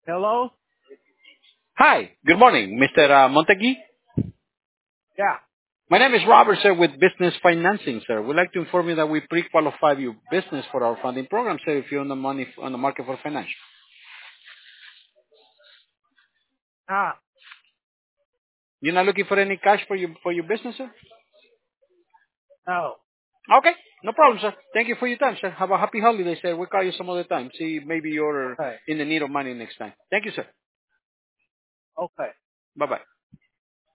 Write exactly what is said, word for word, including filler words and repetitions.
Hello? Hi, good morning, Mister Uh, Montague. Yeah. My name is Robert, sir, with Business Financing, sir. We'd like to inform you that we pre-qualify your business for our funding program, sir, if you're on the money on the market for financial. Ah, You're not looking for any cash for your for your business, sir? no. Okay, no problem, sir. Thank you for your time, sir. Have a happy holiday, sir. We'll call you some other time. See, maybe you're Okay. in the need of money next time. Thank you, sir. Okay. Bye-bye.